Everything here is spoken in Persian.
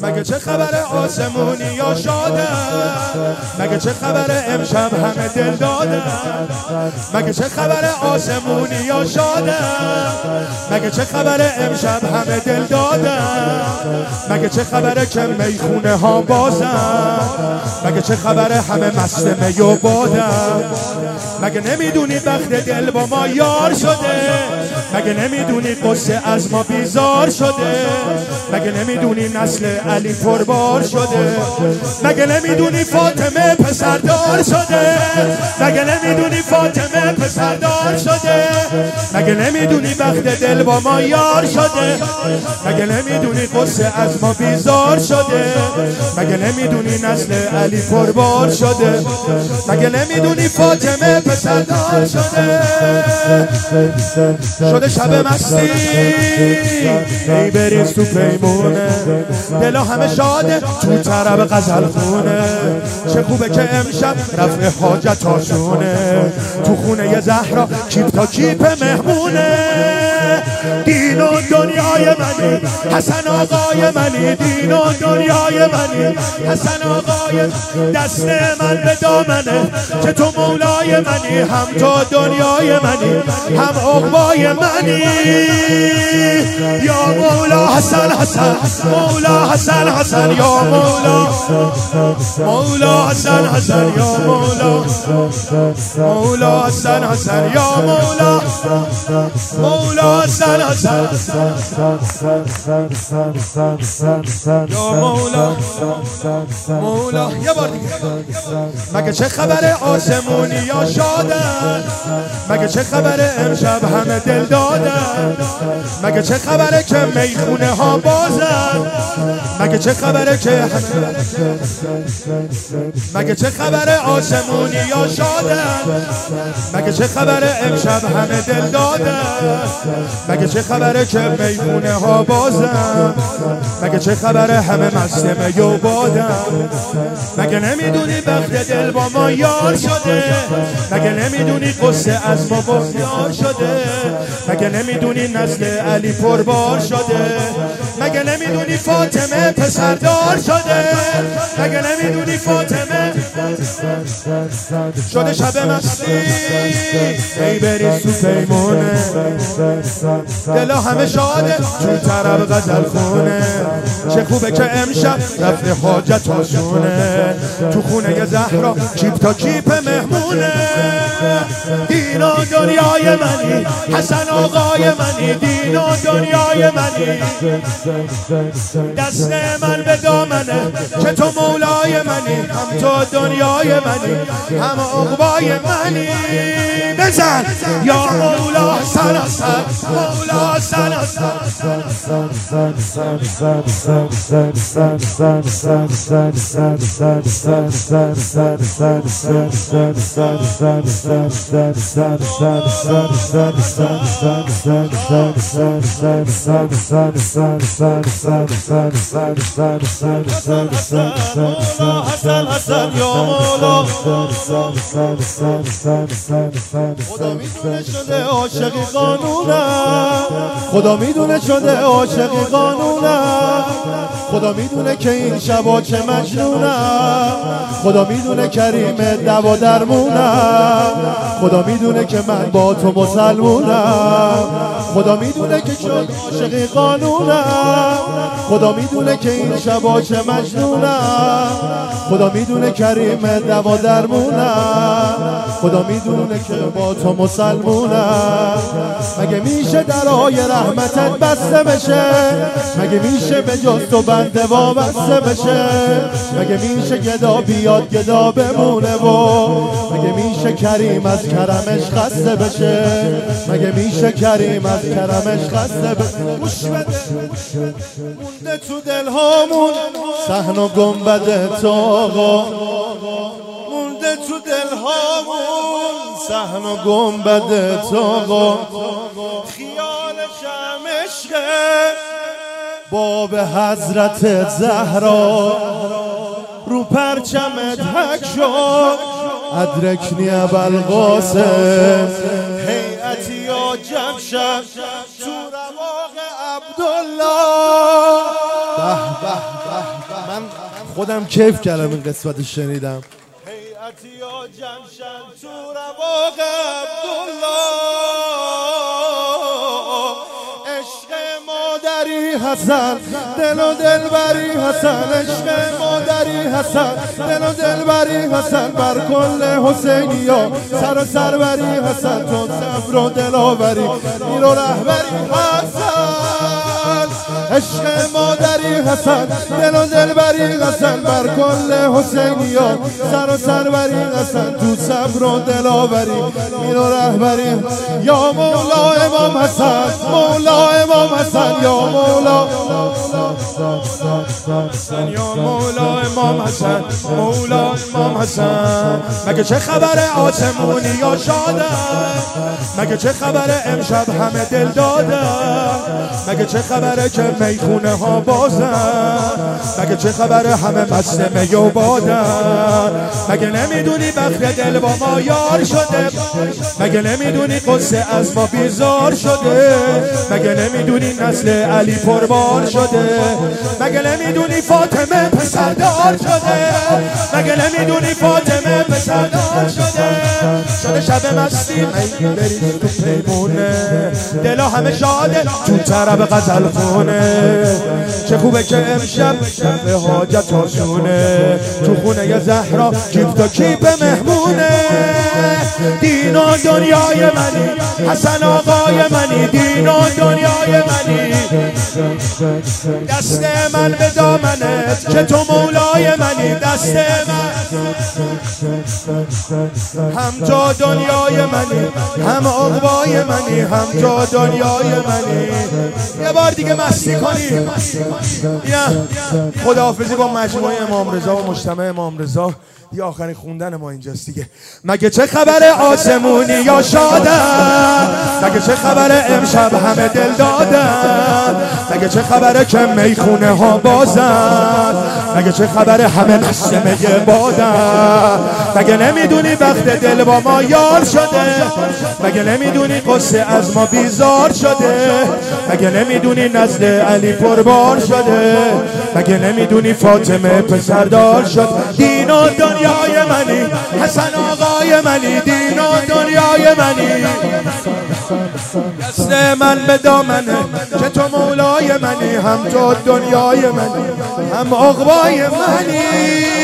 مگه چه خبر آسمونی یا شاده؟ مگه چه خبر امشب همه دل داده؟ مگه چه خبر آسمونی یا شاده؟ مگه چه خبر امشب همه دل داده؟ مگه چه خبره که میخونه ها بازن؟ مگه چه خبره همه مست می و بادن؟ مگه نمیدونی بخت دل با ما یار شده؟ مگه نمیدونی قصه از ما بیزار شده؟ مگه نمیدونی نسل علی پربار شده؟ مگه نمیدونی فاطمه پسردار شده؟ مگه نمیدونی فاطمه پسردار شده؟ مگه نمیدونی بخت دل با ما یار شده؟ مگه نمیدونی قصه از ما بیزار شده؟ مگه نمیدونی نسل علی پربار شده؟ مگه نمیدونی فاطمه پسردار شده؟ شده شب مستی ای بریز تو پیمونه، دلا همه شاده تو طرب غزل خونه. چه خوبه که امشب رفع حاجت هاشونه، تو خونه زهرا کیپ تا کیپ مهمونه. دین و دنیای منی حسن آقای منی، دین و دنیای منی حسن آقای. دست من به دامنه که تو مولای منی، هم تو دنیای منی هم عقبای منی. یا مولا حسن حسن، مولا حسن حسن، یا مولا مولا حسن حسن، یا مولا مولا حسن حسن، یا مولا مولا حسن حسن، یا مولا مولا. یه بار دیگه. مگه چه خبر آسمونی یا شادن؟ مگه چه خبر امشب همه دل دادن؟ مگه چه خبره که میخونه ها بازن؟ مگه چه خبره که مگه چه خبر آسمونی یا شادن؟ مگه چه خبر امشب همه دل دادن؟ مگه چه خبره که میخونه ها بازن؟ مگه چه خبره همه مست می و بادن؟ مگه نمیدونی بخت دل با ما یار شده؟ مگه نمیدونی قصه از ما بسیار شده؟ مگه نمیدونی نسل علی پربار شده؟ مگه نمیدونی فاطمه پسردار شده؟ مگه نمیدونی فاطمه شده شب مستی ای بریز تو پیمونه، دلا همه شاده تو طرب غزل خونه. چه خوبه که امشب رفع حاجت هاشونه، تو خونه زهرا کیپ تا کیپ مهمونه. دین و دنیای منی حسن آقای منی، دین و دنیای منی. دست من به دامنه که تو مولای منی، هم تو دنیای منی هم عقبای منی. بزن یا مولا حسن حسن، مولا حسن حسن. خدا میدونه شده عاشقی قانونم، خدا میدونه شده عاشقی قانونم. خدا میدونه که این شبا چه مجنونم، خدا میدونه کریم دوا درمونم. خدا میدونه که من با تو مسلمونم، خدا میدونه که شد عاشقی قانونم. خدا میدونه که این شبا چه مجنونم، خدا میدونه کریم دوا درمونم. خدا میدونه که با تو مسلمونم. مگه میشه درای رحمتت بسته بشه؟ مگه میشه به جز تو بنده وابسته بشه؟ مگه میشه گدا بیاد گدا بمونه و مگه میشه کریم از کرمش خسته بشه؟ مگه میشه کریم از کرمش خسته بشه؟ گوش بده مونده تو دلهامون صحن و گنبد تو آقا، مونده تو دلهامون صحن و گنبد تو آقا. خیالش هم عشقه باب حضرت زهرا، رو پرچمت حک شد ادرکنی ابوالقاسم. هیئتی یا جمشد تو رواق عبدالله، به به من خودم کیف کردم این قسمت شنیدم. هیئتیا جمشن تو رواق عبدالله، عشق مادری حسن دل و دلبری حسن، عشق مادری حسن دل و دلبری حسن، بر کل حسینیا سر و سروری حسن، تو صبر و دلاوری میر و رهبری حسن، عشق مادری حسن دل و دلبری حسن، بر کل حسینیا سر و سروری حسن، تو صبر و دلاوری میر و رهبری. یا مولا امام حسن، مولا امام حسن، یا مولا، یا مولا امام حسن، مولا امام حسن. مگه چه خبر آسمونی یا شاده، مگه چه خبر امشب همه دل داده، مگه چه خبره که میخونه ها بازن، مگه چه خبره همه مست می و بادن، مگه نمیدونی بخت دل با ما یار شده، مگه نمیدونی قصه از ما بیزار شده، مگه نمیدونی نسل علی پربار شده، مگه نمیدونی فاطمه پسردار شده، مگه نمیدونی فاطمه پسردار شده. شده شب مستی می برید تو پیمونه، دلا همه شاده تو طرب غزل خونه، چه خوبه که امشب به حاجت آسونه، تو خونه زهرا کیف تا کیف مهمونه. دین و دنیای منی حسن آقای منی، دین و دنیای منی، دست من به دامنت که تو مولای منی، دست من هم تو دنیای منی، هم عقبای منی، هم تو دنیای منی. یه بار دیگه مستی کنی. خداحافظی با مجموعه امام رضا و مجتمع امام رضا. یه آخرین خوندن ما اینجاست دیگه. مگه چه خبر آسمونی یا شادن، مگه چه خبر امشب همه دل دادن، مگه چه خبره که میخونه ها بازن، مگه چه خبره همه مست می بادن، مگه نمیدونی وقت دل با ما یار شده، مگه نمیدونی قصه از ما بیزار شده، مگه نمیدونی نسل علی پربار شده، مگه نمیدونی فاطمه پسردار شد. دین و دنیای منی حسن آقای منی، دین و دنیای منی، دست من به دامنه که تو مولای منی، هم تو دنیای منی، هم عقبای منی.